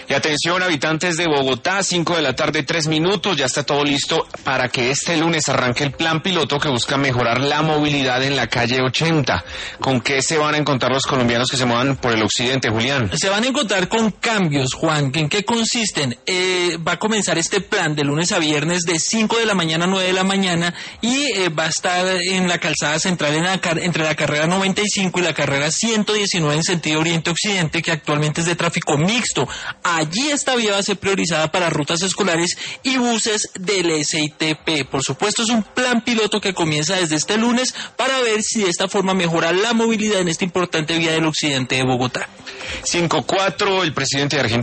Y atención, habitantes de Bogotá, 5 de la tarde, 3 minutos, ya está todo listo para que este lunes arranque el plan piloto que busca mejorar la movilidad en la calle 80. ¿Con qué se van a encontrar los colombianos que se muevan por el occidente, Julián? Se van a encontrar con cambios, Juan. ¿En qué consisten? Va a comenzar este plan de lunes a viernes de 5 de la mañana a 9 de la mañana y va a estar en la calzada central entre la carrera 95 y la carrera 119 en sentido oriente-occidente, que actualmente es de tráfico mixto. Allí esta vía va a ser priorizada para rutas escolares y buses del SITP. Por supuesto, es un plan piloto que comienza desde este lunes para ver si de esta forma mejora la movilidad en esta importante vía del occidente de Bogotá. 5-4, el presidente de Argentina